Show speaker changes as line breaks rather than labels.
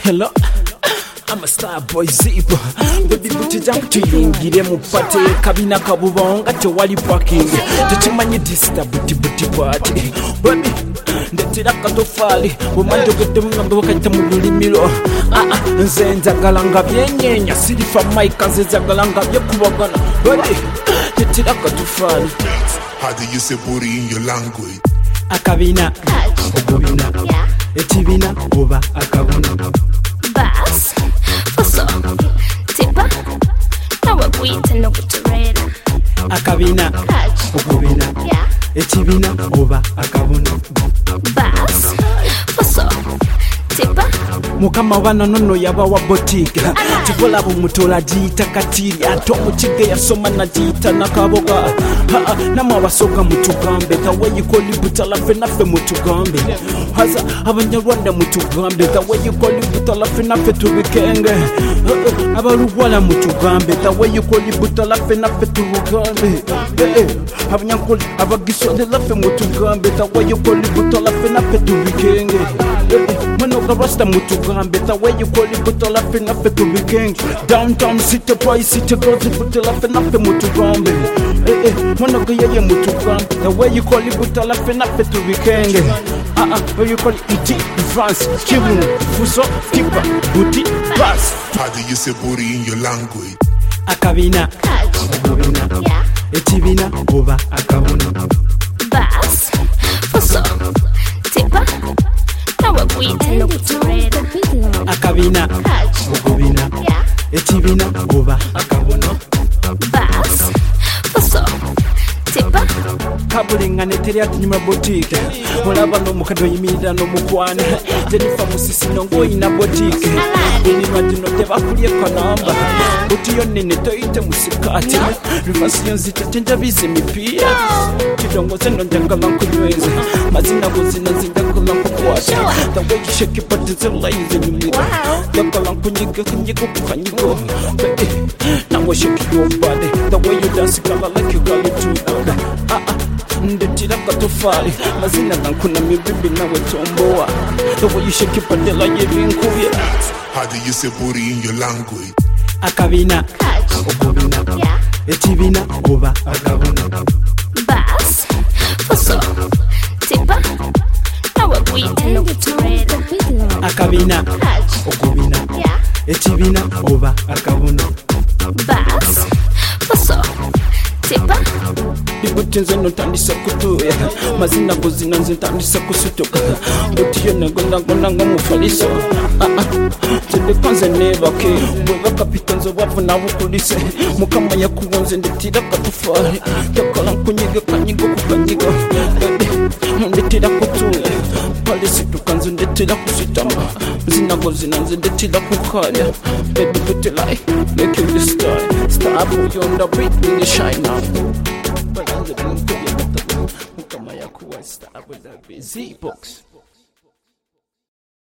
Hello, I'm a star boy Zipo. Baby buti jump tuyingire mupate kabina kabubonga tewali parking. Tuchimanyi dista buti party. Baby ndetira katofali umanje kutemwa bakayita mu lulimiro. Nze nzagalanga byenyenya sirifa mike nze nzagalanga bye kubagana. Baby ndetira katofali.
How do you say booty in your language?
Akabina, okubina, ekibina oba akabuna.
Bass, foso, tipa, nawe bwite no kuturera.
Akabina, okubina, ekibina oba akabuna.
Bass, foso, tipa.
Mukama wana nono yaba wa boutique. Tivola bumutola jita katiri ato muchige yasoma na jita nakaboga. Nama wasoga mutugambe the way you call it butala fe nafe mutugambe. Haza abanyarwanda mutugambe the way you call it butala fe nafe tubikenge. Abaruwala mutugambe the way you call it butala fe nafe tubugambe. Abanyankoli abagisode lafe mutugambe the way you call it butala fe nafe tubikenge. Manoga rasta mutugambe the way you call it butala fe nafe tubikenge. Downtown city boy city girls butala fe nafe mutugambe. Manoga yeye mutugambe the way you call it butala fe nafe tubikenge. Where you call it iti France kibunu fuso tipa buti bass.
How do you say booty in your language?
Akabina, okubina, ekibina oba akabuna.
Bass, foso, tipa, nawe bwite no kuturera.
Akabina, okubina, ekibina oba akabuna.
Bass, foso, tipa.
Kabulinga neteri atunyuma boutique. Mulaba n'omukadde yimirira n'omukwana. Jennifer Musisi nongo ina boutique. Ini madino tebakulye kanamba. Buti yonene toyite musikati. Rivasi yonzite chenja bize mipira. Kidongo seno njangala nkunyweze. Mazina gozina zindakola nkukwata. The way you shake your butt is a lazy numero. Yakala nkunyiga kukanyigo. Now shake your body. The way you dance color like you got it too. Ndetira katofali mazina gankuna mibibi nawe tomboa. The way you shake your body like you been cool.
How do you say booty in your language?
Akabina, okubina, ekibina oba akabuna.
Bass, foso, tipa, nawe bwite no kuturera.
Akabina, okubina, ekibina oba akabuna.
Bass, foso, tipa.
Ibutinze notandisa kutuya mazina gozina nzintandisa kusutuka. Buti yone gonda mufaliso. Tende kwanze nebake bweba kapitanzo wapu na bukulise. Mukama yakugonze ndetira katufari. Yakala nkunyiga kanyigo kukanyigo. Ndetira kutuya palisi tukanze ndetira kusitama. Zina gozina ndetira kukalya. Baby put it like make you the star. Star boy on the beat when you shine now. Mukama yakuwa star with that busy box.